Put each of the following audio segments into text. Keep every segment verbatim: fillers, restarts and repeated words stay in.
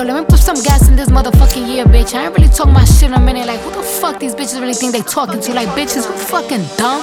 Yo, let me put some gas in this motherfucking year, bitch. I ain't really talking my shit in a minute. Like, who the fuck these bitches really think they talking to? Like, bitches, who fucking dumb?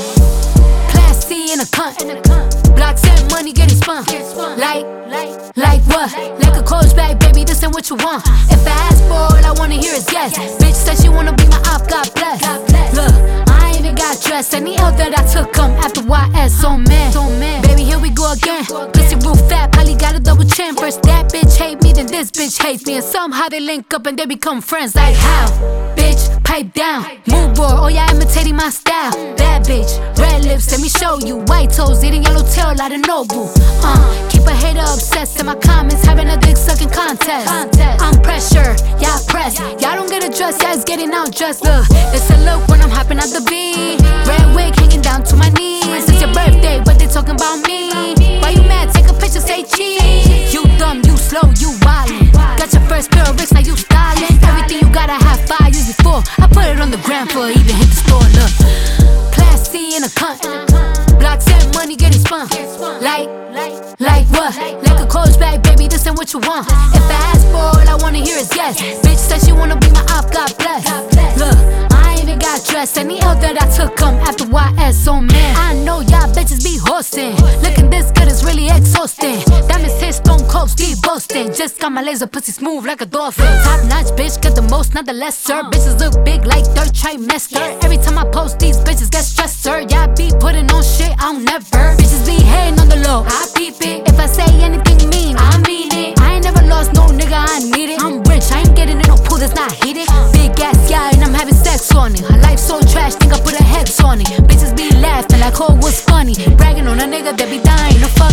Class C in a cunt. Blocks and money getting spun. Like, like what? Like a coach bag, baby, this ain't what you want. If I ask for all I wanna hear is yes. Bitch said she wanna be my op, God bless. Look, I ain't even got dressed. Any L that I took come after Y S, so man. Baby, here we go again. Pussy roof fat, probably got a double chin. First that bitch hate me, then this bitch hates me. And somehow they link up and they become friends. Like how? Bitch, pipe down. Move board, oh yeah, imitating my style. Bad bitch, red lips, let me show you. White toes, eating yellow tail like a noble. Uh, keep a hater obsessed in my comments, having a dick sucking contest. I'm pressure, y'all press. Y'all don't get a dress, y'all is getting out dressed. Look, it's a look when I'm hopping out the beat. Red wig hanging down to my knees. It's your birthday, but they talking about me. Why you mad? Take a picture, say cheese. You dumb, you slow, you wildin'. Got your first pair of bricks, now you styling. Everything you gotta have five years before. I put it on the gram for even hit the store. Look, Class C in a cunt. Blocks and money getting spun. Like, like what? Like a coach bag, baby, this ain't what you want. If I ask for all I wanna hear is yes. Bitch said she wanna be my op, God bless. Look, I ain't even got dressed. Any L that I took come after Y S, so man. I know y'all bitches be hosting. Looking this good is really exhausting. Diamonds hit, stone cold, Steve boasting. Just got my laser pussy smooth like a dolphin. Top notch bitch, get the most, not the lesser. Bitches look big like third trimester. Every time I post, these bitches get stressed, sir. Y'all be putting on shit, I'll never. Bitches be hating on the low, I peep it. If I say anything mean, I mean it. I ain't never lost no nigga, I need it. I'm rich, I ain't getting in no pool that's not heated. Big ass guy and I'm having sex on it. Her life so trash, think I put a hex on it. Bitches be laughing like, oh, what's funny? Bragging on a nigga that be dying to fuck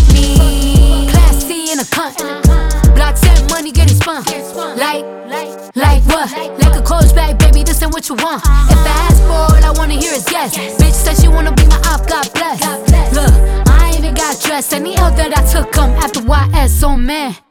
me. Class C in a cunt. Blocks and money getting spun. Like, like what? Like a coach bag, baby, this ain't what you want. If I ask for all I wanna hear is yes. Bitch said she wanna be my op, God bless. Look, I ain't even got dressed. Any L that I took come after Y S, so man.